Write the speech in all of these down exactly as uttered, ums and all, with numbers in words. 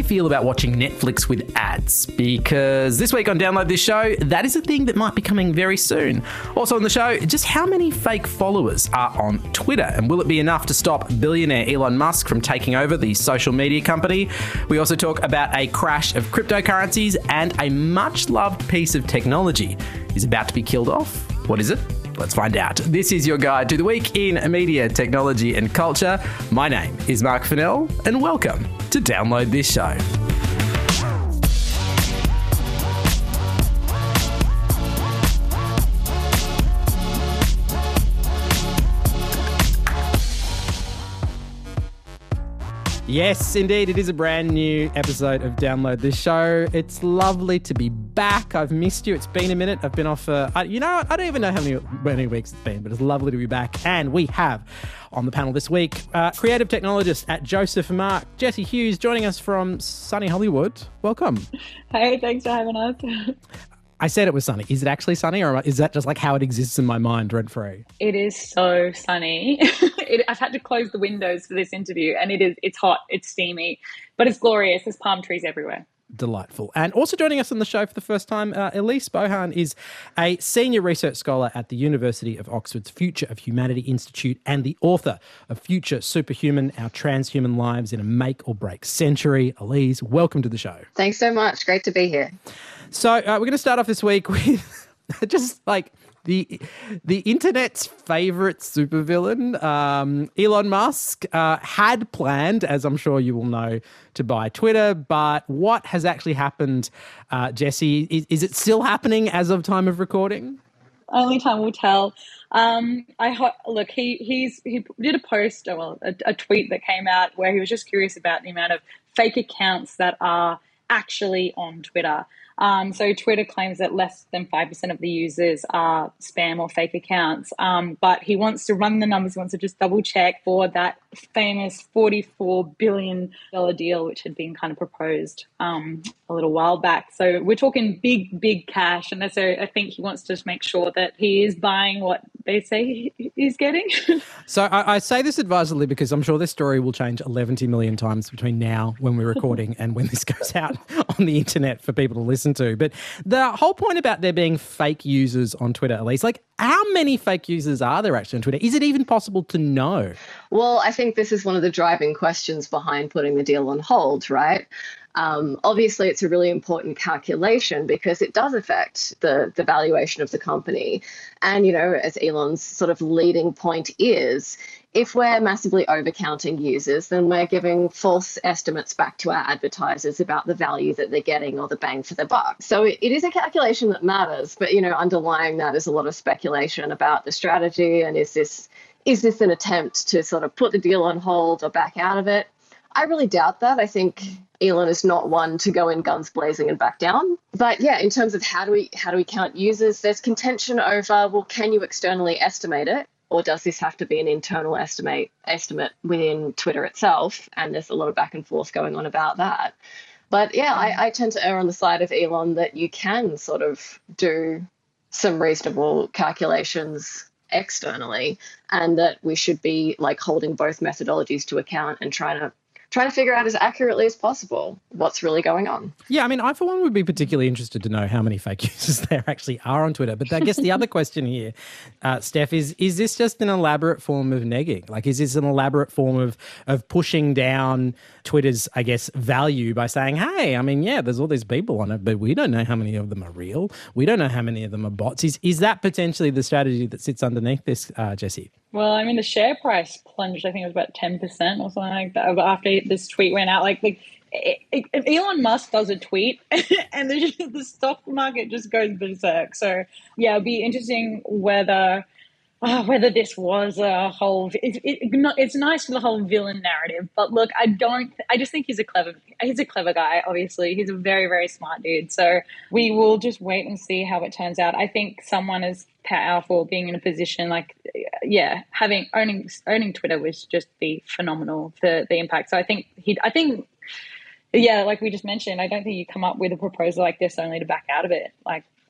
feel about watching Netflix with ads? Because this week on Download This Show, that is a thing that might be coming very soon. Also on the show, just how many fake followers are on Twitter, and will it be enough to stop billionaire Elon Musk from taking over the social media company? We also talk about a crash of cryptocurrencies, and a much-loved piece of technology is about to be killed off. What is it? Let's find out. This is your guide to the week in media, technology and culture. My name is Mark Fennell, and welcome to Download This Show. Yes, indeed, it is a brand new episode of Download This Show. It's lovely to be back. I've missed you. It's been a minute. I've been off, uh, I, you know, I don't even know how many, many weeks it's been, but it's lovely to be back. And we have on the panel this week, uh, creative technologist at Joseph Mark, Jessie Hughes, joining us from sunny Hollywood. Welcome. Hey, thanks for having us. I said it was sunny. Is it actually sunny, or is that just like how it exists in my mind rent-free? It is so sunny. it, I've had to close the windows for this interview, and it is it's hot, it's steamy, but it's glorious. There's palm trees everywhere. Delightful. And also joining us on the show for the first time, uh, Elise Bohan is a senior research scholar at the University of Oxford's Future of Humanity Institute and the author of Future Superhuman, Our Transhuman Lives in a Make or Break Century. Elise, welcome to the show. Thanks so much. Great to be here. So uh, we're going to start off this week with just like the the internet's favourite supervillain, um, Elon Musk, uh, had planned, as I'm sure you will know, to buy Twitter. But what has actually happened, uh, Jessie? Is, is it still happening as of time of recording? Only time will tell. Um, I ho- look. He he's he did a post, or well, a, a tweet that came out where he was just curious about the amount of fake accounts that are actually on Twitter. Um, so Twitter claims that less than five percent of the users are spam or fake accounts. Um, but he wants to run the numbers. He wants to just double check for that famous forty-four billion dollars deal, which had been kind of proposed um, a little while back. So we're talking big, big cash. And so I think he wants to just make sure that he is buying what they say he's getting. So I, I say this advisedly because I'm sure this story will change eleven million times between now when we're recording and when this goes out on the internet for people to listen to. But the whole point about there being fake users on Twitter, Elise, like how many fake users are there actually on Twitter? Is it even possible to know? Well, I think this is one of the driving questions behind putting the deal on hold, right? Um, obviously, it's a really important calculation because it does affect the, the valuation of the company. And, you know, as Elon's sort of leading point is, if we're massively overcounting users, then we're giving false estimates back to our advertisers about the value that they're getting or the bang for their buck. So it, it is a calculation that matters. But, you know, underlying that is a lot of speculation about the strategy and is this is this an attempt to sort of put the deal on hold or back out of it? I really doubt that. I think Elon is not one to go in guns blazing and back down. But yeah, in terms of how do we how do we count users, there's contention over, well, can you externally estimate it? Or does this have to be an internal estimate estimate within Twitter itself? And there's a lot of back and forth going on about that. But yeah, I, I tend to err on the side of Elon that you can sort of do some reasonable calculations externally, and that we should be like holding both methodologies to account and trying to trying to figure out as accurately as possible what's really going on. Yeah, I mean, I for one would be particularly interested to know how many fake users there actually are on Twitter. But I guess the other question here, uh, Steph, is is this just an elaborate form of negging? Like, is this an elaborate form of of pushing down Twitter's, I guess, value by saying, hey, I mean, yeah, there's all these people on it, but we don't know how many of them are real. We don't know how many of them are bots. Is, is that potentially the strategy that sits underneath this, uh, Jessie? Well, I mean, the share price plunged, I think it was about ten percent or something like that after this tweet went out. Like, like if Elon Musk does a tweet and the, the stock market just goes berserk. So, yeah, it'd be interesting whether uh, whether this was a whole it, it, it's nice for the whole villain narrative, but look, I don't I just think he's a clever he's a clever guy. Obviously, he's a very, very smart dude, so we will just wait and see how it turns out. I think someone as powerful, being in a position like yeah having owning owning Twitter would just be phenomenal for the impact. So I think he I think yeah like we just mentioned, I don't think you come up with a proposal like this only to back out of it. Like,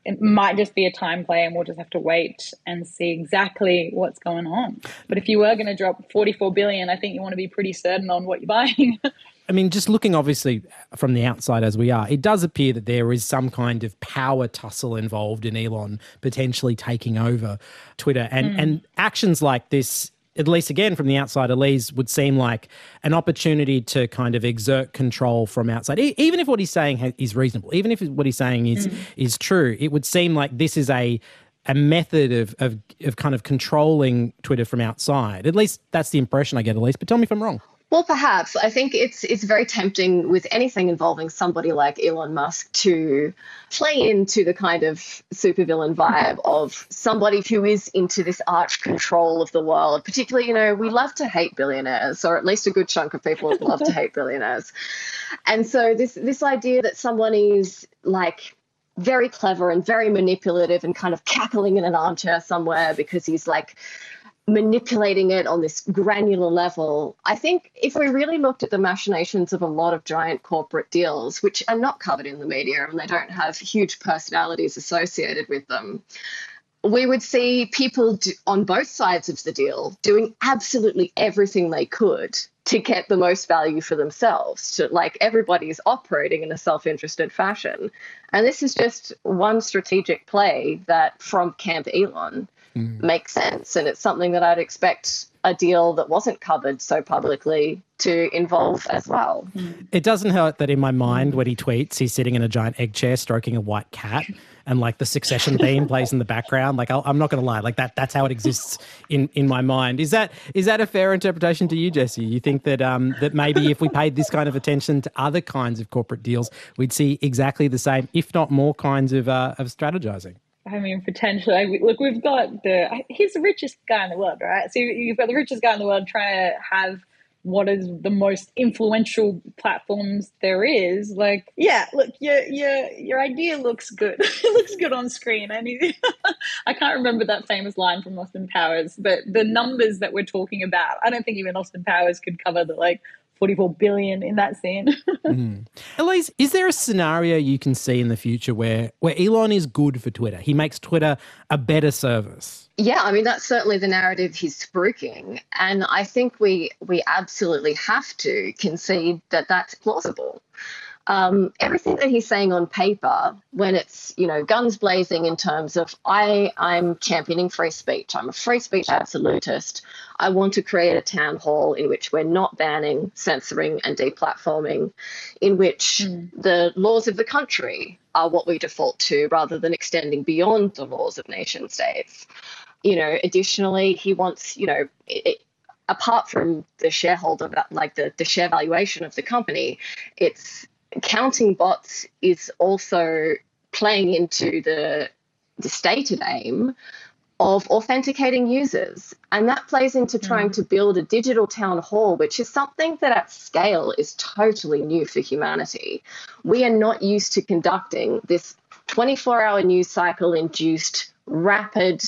it might just be a time play and we'll just have to wait and see exactly what's going on. But if you were going to drop forty-four billion, I think you want to be pretty certain on what you're buying. I mean, just looking obviously from the outside as we are, it does appear that there is some kind of power tussle involved in Elon potentially taking over Twitter. And, mm. and actions like this, at least again from the outside, Elise, would seem like an opportunity to kind of exert control from outside. E- even if what he's saying is reasonable, even if what he's saying is mm. is true, it would seem like this is a a method of, of of kind of controlling Twitter from outside. At least that's the impression I get, Elise. But tell me if I'm wrong. Well, perhaps. I think it's it's very tempting with anything involving somebody like Elon Musk to play into the kind of supervillain vibe of somebody who is into this arch control of the world. Particularly, you know, we love to hate billionaires, or at least a good chunk of people love to hate billionaires. And so this this idea that someone is like very clever and very manipulative and kind of cackling in an armchair somewhere because he's like manipulating it on this granular level. I think if we really looked at the machinations of a lot of giant corporate deals, which are not covered in the media and they don't have huge personalities associated with them, we would see people do, on both sides of the deal doing absolutely everything they could to get the most value for themselves. To, like, everybody is operating in a self-interested fashion. And this is just one strategic play that from Camp Elon mm. makes sense. And it's something that I'd expect a deal that wasn't covered so publicly to involve as well. It doesn't hurt that in my mind when he tweets, he's sitting in a giant egg chair stroking a white cat and like the Succession theme plays in the background. Like, I'll, I'm not going to lie, like that that's how it exists in, in my mind. Is that is that a fair interpretation to you, Jessie? You think that um, that maybe if we paid this kind of attention to other kinds of corporate deals, we'd see exactly the same, if not more kinds of uh, of strategizing? I mean, potentially. Look, we've got the, he's the richest guy in the world, right? So you've got the richest guy in the world trying to have what is the most influential platforms there is. Like, yeah, look, your your your idea looks good. It looks good on screen. I mean, I can't remember that famous line from Austin Powers, but the numbers that we're talking about, I don't think even Austin Powers could cover the like forty-four billion in that scene. mm. Elise, is there a scenario you can see in the future where, where Elon is good for Twitter? He makes Twitter a better service? Yeah, I mean, that's certainly the narrative he's spruiking. And I think we we absolutely have to concede that that's plausible. Um, everything that he's saying on paper, when it's, you know, guns blazing in terms of I, I'm championing free speech, I'm a free speech absolutist, I want to create a town hall in which we're not banning, censoring and deplatforming, in which mm. the laws of the country are what we default to rather than extending beyond the laws of nation states. You know, additionally, he wants, you know, it, apart from the shareholder, like the, the share valuation of the company, it's counting bots is also playing into the, the stated aim of authenticating users. And that plays into trying mm. to build a digital town hall, which is something that at scale is totally new for humanity. We are not used to conducting this twenty-four hour news cycle induced rapid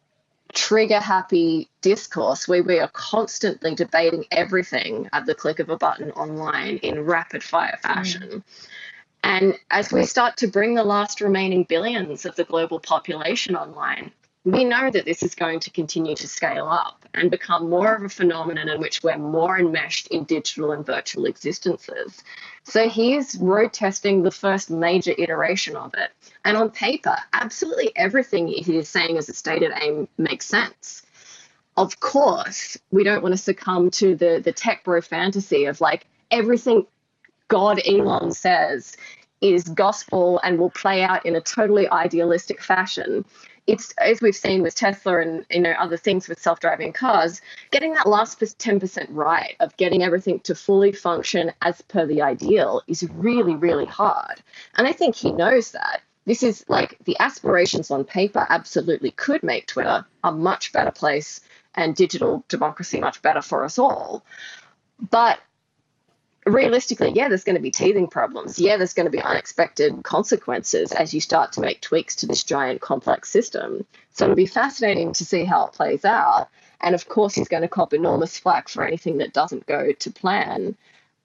trigger-happy discourse where we are constantly debating everything at the click of a button online in rapid-fire fashion. Mm. And as we start to bring the last remaining billions of the global population online, we know that this is going to continue to scale up and become more of a phenomenon in which we're more enmeshed in digital and virtual existences. So he's road testing the first major iteration of it. And on paper, absolutely everything he is saying as a stated aim makes sense. Of course, we don't want to succumb to the, the tech bro fantasy of like everything God Elon says is gospel and will play out in a totally idealistic fashion. It's, as we've seen with Tesla and, you know, other things with self-driving cars, getting that last ten percent right of getting everything to fully function as per the ideal is really, really hard. And I think he knows that. This is like the aspirations on paper absolutely could make Twitter a much better place and digital democracy much better for us all. But realistically, yeah, there's going to be teething problems. Yeah, there's going to be unexpected consequences as you start to make tweaks to this giant complex system. So it'll be fascinating to see how it plays out. And of course, he's going to cop enormous flack for anything that doesn't go to plan.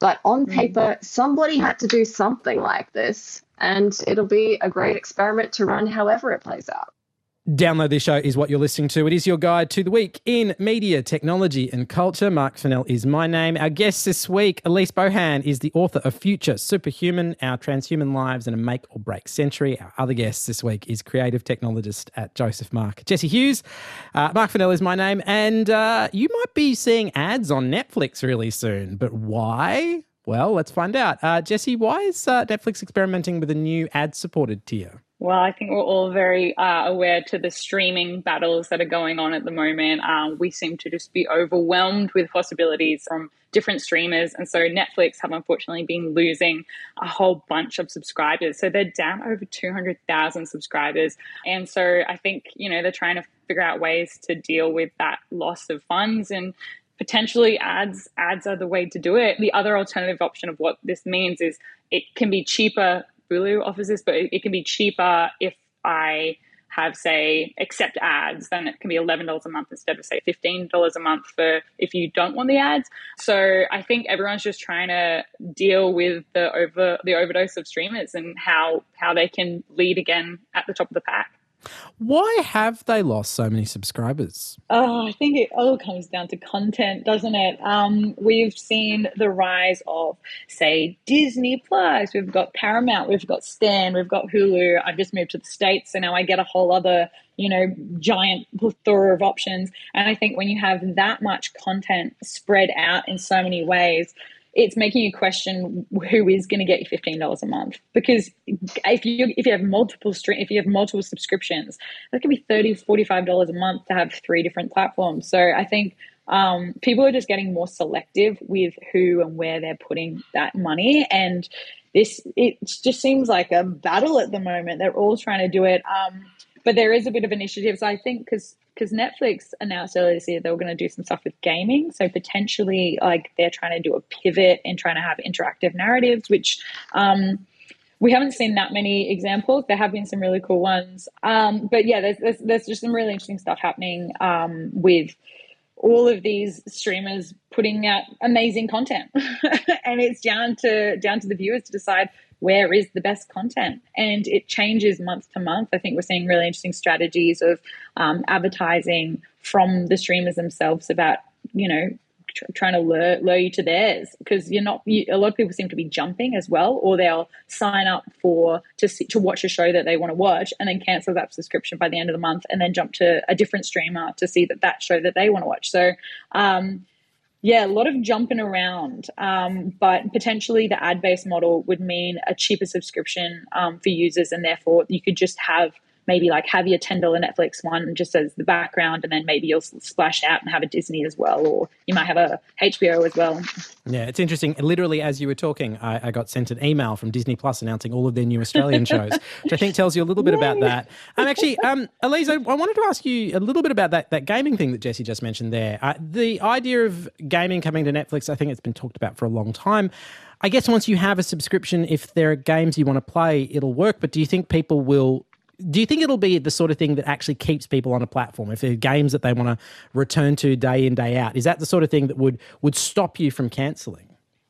But on paper, somebody had to do something like this, and it'll be a great experiment to run however it plays out. Download This Show is what you're listening to. It is your guide to the week in media, technology and culture. Mark Fennell is my name. Our guest this week, Elise Bohan, is the author of Future Superhuman, Our Transhuman Lives in a Make or Break Century. Our other guest this week is creative technologist at Joseph Mark, Jesse Hughes. Uh, Mark Fennell is my name, and uh, you might be seeing ads on Netflix really soon. But why? Well, let's find out. Uh, Jesse, why is uh, Netflix experimenting with a new ad-supported tier? Well, I think we're all very uh, aware to the streaming battles that are going on at the moment. Um, we seem to just be overwhelmed with possibilities from different streamers. And so Netflix have unfortunately been losing a whole bunch of subscribers. So they're down over two hundred thousand subscribers. And so I think, you know, they're trying to figure out ways to deal with that loss of funds, and potentially ads ads are the way to do it. The other alternative option of what this means is it can be cheaper. Hulu offers this, but it can be cheaper if I have, say, accept ads. Then it can be eleven dollars a month instead of, say, fifteen dollars a month for if you don't want the ads. So I think everyone's just trying to deal with the over the overdose of streamers and how how they can lead again at the top of the pack. Why have they lost so many subscribers? Oh, I think it all comes down to content, doesn't it? Um, we've seen the rise of, say, Disney Plus. We've got Paramount. We've got Stan. We've got Hulu. I've just moved to the States, so now I get a whole other, you know, giant plethora of options. And I think when you have that much content spread out in so many ways, it's making you question who is going to get you fifteen dollars a month. Because if you if you have multiple stream, if you have multiple subscriptions, that could be thirty dollars, forty-five dollars a month to have three different platforms. So I think um, people are just getting more selective with who and where they're putting that money. And this, it just seems like a battle at the moment. They're all trying to do it. Um, but there is a bit of initiative. So I think because because Netflix announced earlier this year they were going to do some stuff with gaming. So potentially like they're trying to do a pivot and trying to have interactive narratives, which um, we haven't seen that many examples. There have been some really cool ones. Um, but yeah, there's, there's, there's just some really interesting stuff happening um, with all of these streamers putting out amazing content. And it's down to down to the viewers to decide where is the best content. And it changes month to month. I think we're seeing really interesting strategies of um, advertising from the streamers themselves about, you know, tr- trying to lure, lure you to theirs. Because you're not, you, a lot of people seem to be jumping as well, or they'll sign up for to see, to watch a show that they want to watch and then cancel that subscription by the end of the month and then jump to a different streamer to see that, that show that they want to watch. So, um, yeah, a lot of jumping around, um, but potentially the ad-based model would mean a cheaper subscription um, for users, and therefore you could just have maybe like have your ten dollars Netflix one just as the background, and then maybe you'll splash out and have a Disney as well, or you might have a H B O as well. Yeah, it's interesting. Literally, as you were talking, I, I got sent an email from Disney Plus announcing all of their new Australian shows, which I think tells you a little bit about that. Um, actually, um, Elise, I, I wanted to ask you a little bit about that, that gaming thing that Jesse just mentioned there. Uh, the idea of gaming coming to Netflix, I think it's been talked about for a long time. I guess once you have a subscription, if there are games you want to play, it'll work. But do you think people will... Do you think it'll be the sort of thing that actually keeps people on a platform? If there are games that they want to return to day in, day out, is that the sort of thing that would, would stop you from cancelling?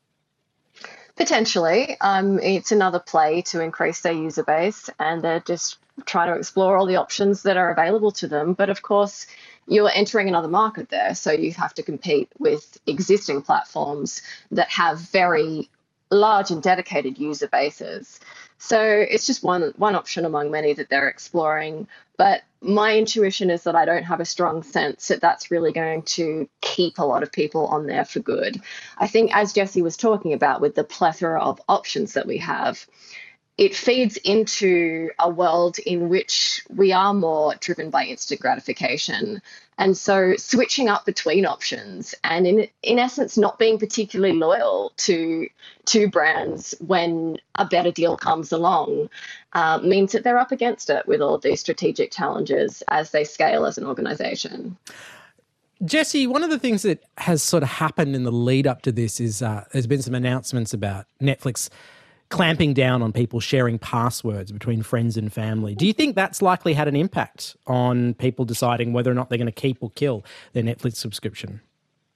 Potentially. Um, it's another play to increase their user base, and they're just trying to explore all the options that are available to them. But of course, you're entering another market there, so you have to compete with existing platforms that have very large and dedicated user bases. So it's just one one option among many that they're exploring. But my intuition is that I don't have a strong sense that that's really going to keep a lot of people on there for good. I think, as Jesse was talking about, with the plethora of options that we have, it feeds into a world in which we are more driven by instant gratification. And so switching up between options and in in essence not being particularly loyal to to brands when a better deal comes along uh, means that they're up against it with all of these strategic challenges as they scale as an organization. Jesse, one of the things that has sort of happened in the lead up to this is uh, there's been some announcements about Netflix clamping down on people sharing passwords between friends and family. Do you think that's likely had an impact on people deciding whether or not they're going to keep or kill their Netflix subscription?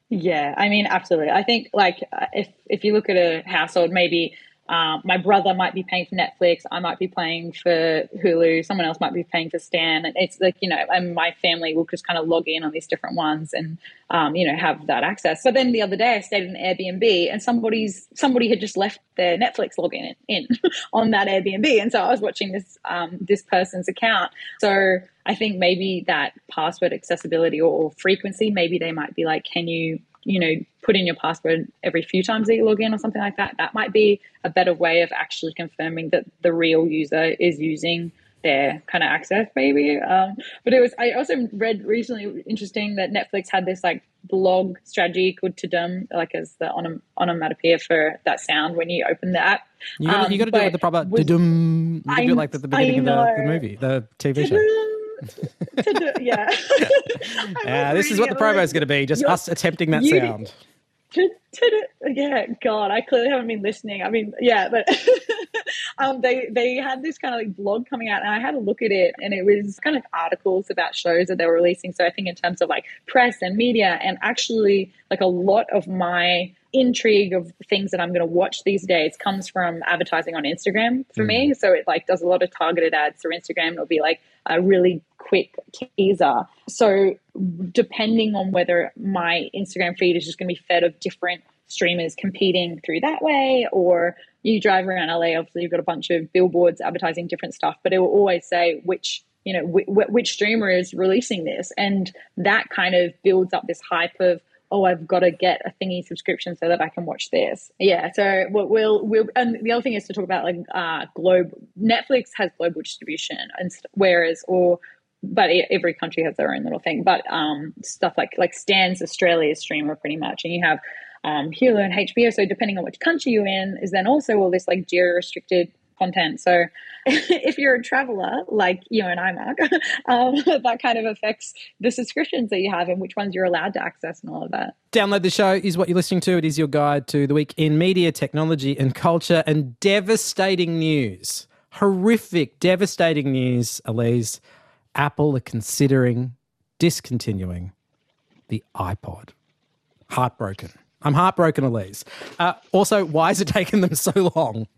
Yeah, I mean, absolutely. I think like uh, if if you look at a household, maybe um, my brother might be paying for Netflix, I might be paying for Hulu, someone else might be paying for Stan, and it's like you know, and my family will just kind of log in on these different ones and um, you know have that access. But then the other day, I stayed in an Airbnb, and somebody's somebody had just left their Netflix login in, in on that Airbnb, and so I was watching this um, this person's account. So I think maybe that password accessibility or, or frequency, maybe they might be like, can you, you know, put in your password every few times that you log in or something like that. That might be a better way of actually confirming that the real user is using their kind of access, maybe. Um, but it was, I also read recently, interesting that Netflix had this like blog strategy called Tudum, like as the onom- onomatopoeia for that sound when you open the app. You got Um, you got to do it with the proper was, dum. You got to do it like at the beginning I of know. the, the movie, the T V show. Yeah. Yeah, uh, this is what the promo is going to be, just us attempting that you, sound. Yeah, God, I clearly haven't been listening. I mean, yeah, but um, they they had this kind of like blog coming out, and I had a look at it, and it was kind of articles about shows that they were releasing. So I think in terms of like press and media, and actually like a lot of my intrigue of things that I'm going to watch these days comes from advertising on Instagram for mm. me. So it like does a lot of targeted ads through Instagram. It'll be like a really quick teaser. So depending on whether my Instagram feed is just going to be fed of different streamers competing through that way, or you drive around L A, obviously you've got a bunch of billboards advertising different stuff, but it will always say which, you know, wh- which streamer is releasing this. And that kind of builds up this hype of, oh, I've got to get a thingy subscription so that I can watch this. Yeah. So we'll, we'll, we'll and the other thing is to talk about like uh, globe. Netflix has global distribution, and whereas, or, but every country has their own little thing. But um, stuff like like Stan's Australia's streamer pretty much, and you have um, Hulu and H B O. So depending on which country you're in, is then also all this like geo restricted content. So if you're a traveler like you and I, Mark, um, that kind of affects the subscriptions that you have and which ones you're allowed to access and all of that. Download the Show is what you're listening to. It is your guide to the week in media, technology and culture, and devastating news. Horrific, devastating news, Elise. Apple are considering discontinuing the iPod. Heartbroken. I'm heartbroken, Elise. Uh, also, why has it taken them so long?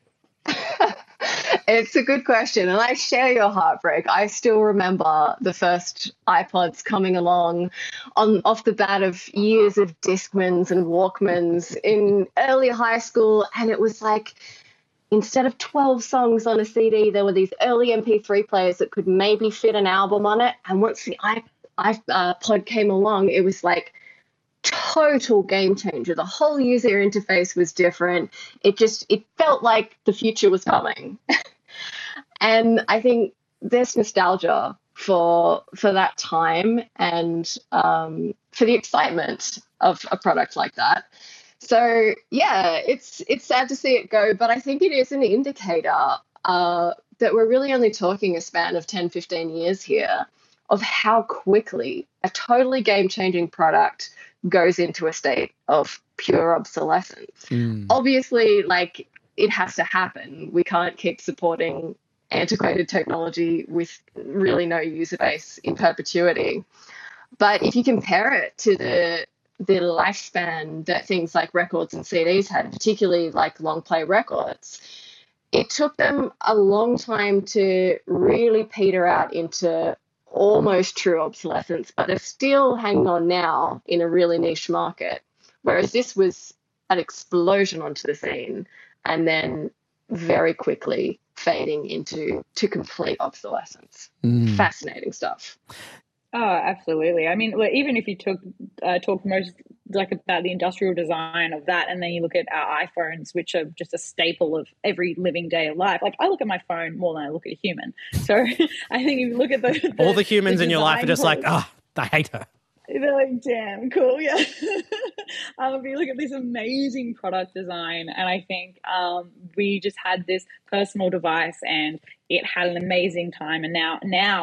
It's a good question, and I share your heartbreak. I still remember the first iPods coming along on off the bat of years of Discmans and Walkmans in early high school, and it was like instead of twelve songs on a C D, there were these early M P three players that could maybe fit an album on it. And once the iPod came along, it was like total game changer. The whole user interface was different. It just, it felt like the future was coming. And I think there's nostalgia for for that time and um, for the excitement of a product like that. So yeah, it's it's sad to see it go, but I think it is an indicator uh, that we're really only talking a span of ten, fifteen years here of how quickly a totally game-changing product goes into a state of pure obsolescence. Mm. Obviously, like, it has to happen. We can't keep supporting antiquated technology with really no user base in perpetuity. But if you compare it to the the lifespan that things like records and C Ds had, particularly like long play records, it took them a long time to really peter out into almost true obsolescence, but they're still hanging on now in a really niche market. Whereas this was an explosion onto the scene and then very quickly fading into to complete obsolescence. Mm. Fascinating stuff. Oh, absolutely. I mean, look, even if you took uh, talk most like about the industrial design of that, and then you look at our iPhones, which are just a staple of every living day of life. Like, I look at my phone more than I look at a human. So I think if you look at the, the all the humans the in your life are just like, ah, oh, I hate her. They're like, damn, cool, yeah. um, if you look at this amazing product design, and I think um, we just had this personal device, and it had an amazing time, and now now.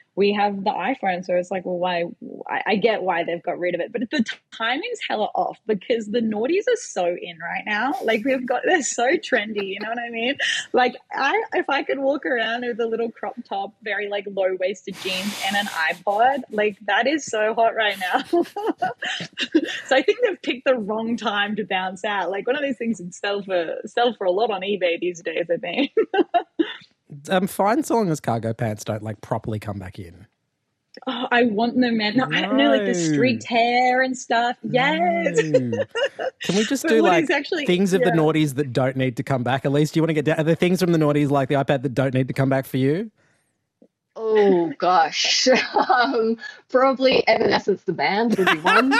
we have the iPhone. So it's like, well, why? I, I get why they've got rid of it, but the timing's hella off because the naughties are so in right now. Like they've got, they're so trendy. You know what I mean? Like I, if I could walk around with a little crop top, very like low waisted jeans and an iPod, like that is so hot right now. So I think they've picked the wrong time to bounce out. Like one of these things that sell for sell for a lot on eBay these days, I think. I'm fine so long as cargo pants don't like properly come back in. Oh, I want them, man. No, no. I don't know, like the streaked hair and stuff. Yes. No. Can we just But do what like is actually- things of yeah. the noughties that don't need to come back? At least, do you want to get down? Are there things from the noughties like the iPad that don't need to come back for you? Oh gosh, um, probably Evanescence the band would be one.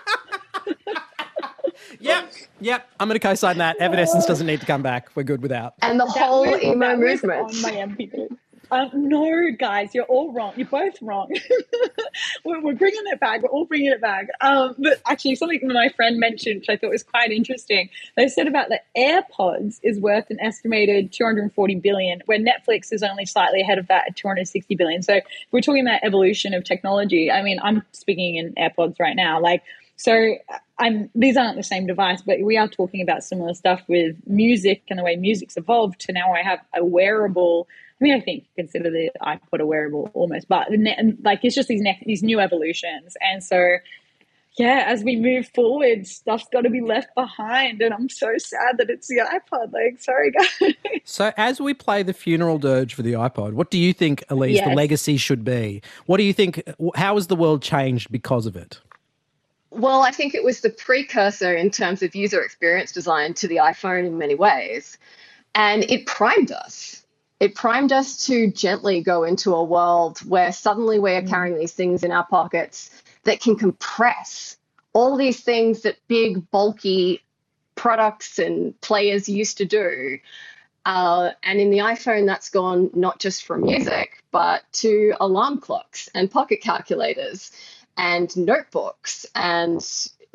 Yep, yep. I'm going to co-sign that. Evanescence doesn't need to come back. We're good without. And the That whole was- emo that was movement. on my M P three. Um, no, guys, you're all wrong. You're both wrong. we're, we're bringing it back. We're all bringing it back. Um, but actually, something my friend mentioned, which I thought was quite interesting. They said about the AirPods is worth an estimated two hundred forty billion, where Netflix is only slightly ahead of that at two hundred sixty billion. So if we're talking about evolution of technology, I mean, I'm speaking in AirPods right now. Like, so I'm, these aren't the same device, but we are talking about similar stuff with music and the way music's evolved to now I have a wearable. I mean, I think consider the iPod a wearable almost, but like it's just these next, these new evolutions. And so, yeah, as we move forward, stuff's got to be left behind. And I'm so sad that it's the iPod. Like, sorry, guys. So as we play the funeral dirge for the iPod, what do you think, Elise, the Yes. legacy should be? What do you think, how has the world changed because of it? Well, I think it was the precursor in terms of user experience design to the iPhone in many ways. And it primed us. It primed us to gently go into a world where suddenly we're carrying these things in our pockets that can compress all these things that big, bulky products and players used to do. Uh, and in the iPhone, that's gone not just from music, but to alarm clocks and pocket calculators and notebooks and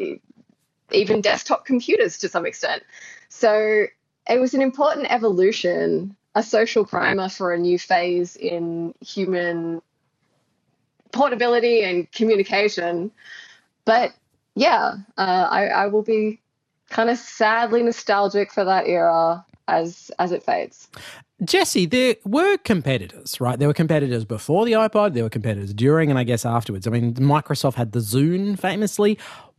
even desktop computers to some extent. So it was an important evolution, a social primer for a new phase in human portability and communication. But yeah, uh, I, I will be kind of sadly nostalgic for that era as as it fades. Jesse, there were competitors, right? There were competitors before the iPod, there were competitors during, and I guess afterwards. I mean, Microsoft had the Zune famously.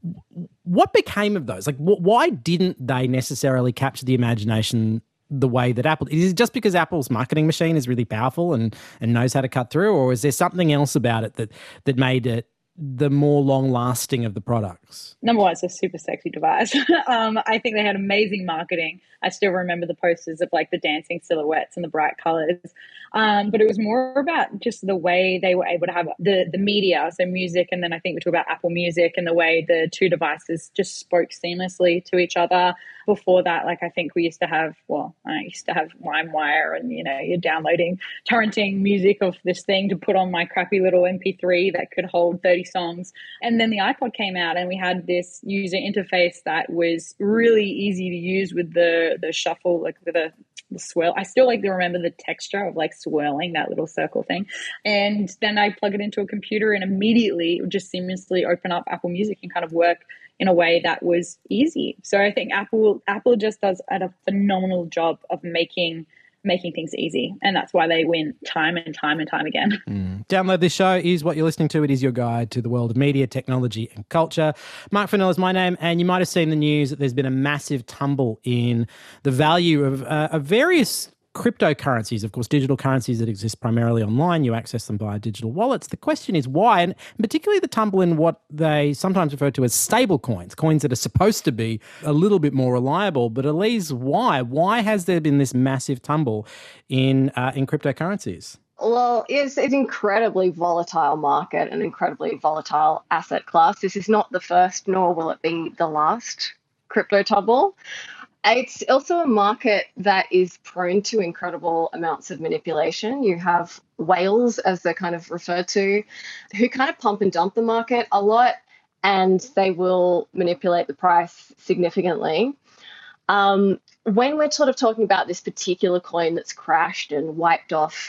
What became of those? Like, wh- why didn't they necessarily capture the imagination the way that Apple? Is it just because Apple's marketing machine is really powerful and, and knows how to cut through, or is there something else about it that that made it the more long-lasting of the products? Number one, it's a super sexy device. um, I think they had amazing marketing. I still remember the posters of like the dancing silhouettes and the bright colors. Um, but it was more about just the way they were able to have the, the media, so music, and then I think we talk about Apple Music and the way the two devices just spoke seamlessly to each other. Before that, like I think we used to have, well, I used to have LimeWire and, you know, you're downloading, torrenting music of this thing to put on my crappy little M P three that could hold thirty songs. And then the iPod came out and we had this user interface that was really easy to use with the, the shuffle, like with the the swirl. I still like to remember the texture of like swirling that little circle thing. And then I plug it into a computer and immediately it would just seamlessly open up Apple Music and kind of work in a way that was easy. So I think Apple Apple just does a phenomenal job of making making things easy. And that's why they win time and time and time again. Mm. Download this show is what you're listening to. It is your guide to the world of media, technology and culture. Mark Fennell is my name, and you might have seen the news that there's been a massive tumble in the value of, uh, of various cryptocurrencies, of course, digital currencies that exist primarily online. You access them via digital wallets. The question is why, and particularly the tumble in what they sometimes refer to as stable coins, coins that are supposed to be a little bit more reliable. But Elise, why? Why has there been this massive tumble in uh, in cryptocurrencies? Well, it's an incredibly volatile market, an incredibly volatile asset class. This is not the first, nor will it be the last crypto tumble. It's also a market that is prone to incredible amounts of manipulation. You have whales, as they're kind of referred to, who kind of pump and dump the market a lot, and they will manipulate the price significantly. Um, when we're sort of talking about this particular coin that's crashed and wiped off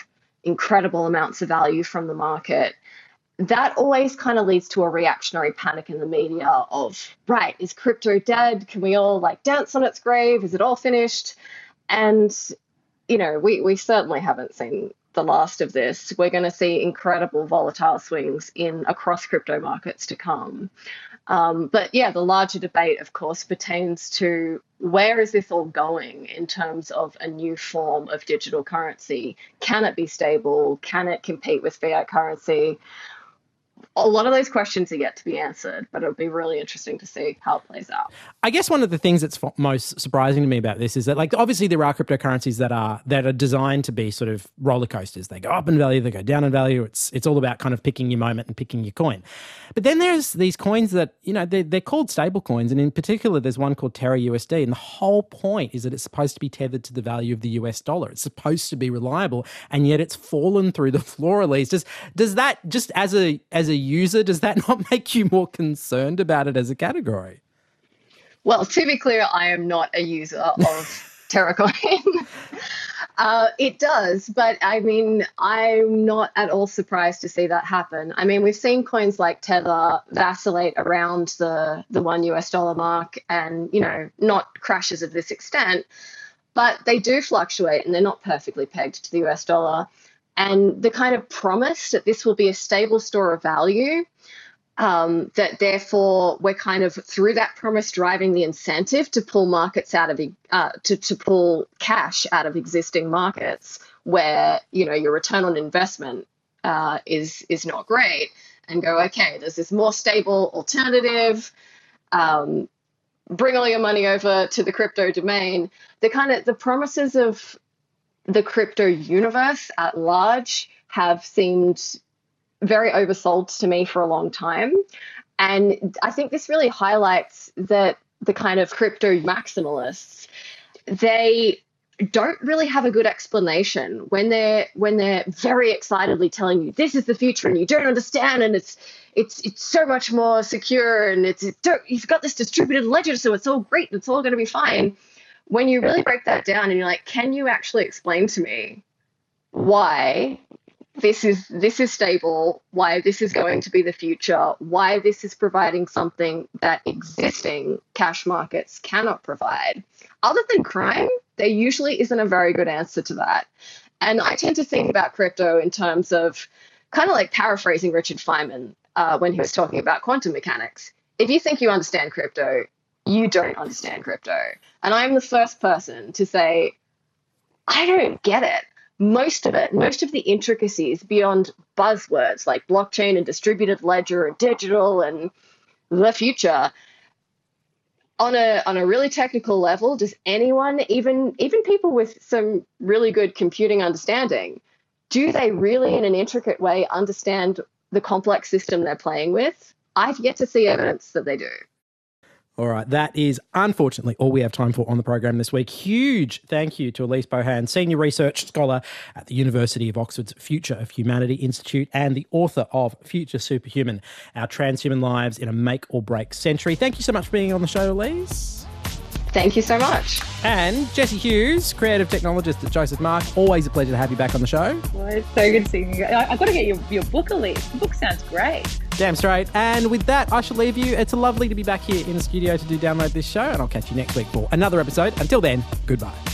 incredible amounts of value from the market, that always kind of leads to a reactionary panic in the media of, right, is crypto dead? Can we all like dance on its grave? Is it all finished? And, you know, we, we certainly haven't seen the last of this. We're going to see incredible volatile swings in across crypto markets to come. Um, but yeah, the larger debate, of course, pertains to where is this all going in terms of a new form of digital currency? Can it be stable? Can it compete with fiat currency? A lot of those questions are yet to be answered, but it'll be really interesting to see how it plays out. I guess one of the things that's most surprising to me about this is that, like, obviously there are cryptocurrencies that are that are designed to be sort of roller coasters. They go up in value, they go down in value. It's it's all about kind of picking your moment and picking your coin. But then there's these coins that, you know, they're, they're called stable coins, and in particular, there's one called Terra U S D, and the whole point is that it's supposed to be tethered to the value of the U S dollar. It's supposed to be reliable, and yet it's fallen through the floor. At least, does does that just as a as a user, does that not make you more concerned about it as a category? Well, to be clear, I am not a user of TerraCoin. uh, it does, but I mean, I'm not at all surprised to see that happen. I mean, we've seen coins like Tether vacillate around the, the one U S dollar mark and, you know, not crashes of this extent, but they do fluctuate and they're not perfectly pegged to the U S dollar. And the kind of promise that this will be a stable store of value, um, that therefore we're kind of through that promise driving the incentive to pull markets out of, uh, to, to pull cash out of existing markets where, you know, your return on investment uh, is, is not great, and go, okay, there's this more stable alternative, um, bring all your money over to the crypto domain. The kind of the promises of the crypto universe at large have seemed very oversold to me for a long time. And I think this really highlights that the kind of crypto maximalists, they don't really have a good explanation when they're when they're very excitedly telling you this is the future and you don't understand, and it's it's it's so much more secure, and it's it you've got this distributed ledger, so it's all great and it's all going to be fine. When you really break that down and you're like, can you actually explain to me why this is this is stable, why this is going to be the future, why this is providing something that existing cash markets cannot provide? Other than crime, there usually isn't a very good answer to that. And I tend to think about crypto in terms of kind of like paraphrasing Richard Feynman uh, when he was talking about quantum mechanics. If you think you understand crypto, you don't understand crypto. And I'm the first person to say, I don't get it. Most of it, most of the intricacies beyond buzzwords like blockchain and distributed ledger and digital and the future, on a on a really technical level, does anyone, even even people with some really good computing understanding, do they really in an intricate way understand the complex system they're playing with? I've yet to see evidence that they do. All right, that is unfortunately all we have time for on the program this week. Huge thank you to Elise Bohan, Senior Research Scholar at the University of Oxford's Future of Humanity Institute and the author of Future Superhuman, Our Transhuman Lives in a Make or Break Century. Thank you so much for being on the show, Elise. Thank you so much. And Jessie Hughes, Creative Technologist at Joseph Mark. Always a pleasure to have you back on the show. Well, it's so good seeing you. I, I've got to get your, your book, Elise. The book sounds great. Damn straight. And with that, I shall leave you. It's lovely to be back here in the studio to do Download This Show, and I'll catch you next week for another episode. Until then, goodbye.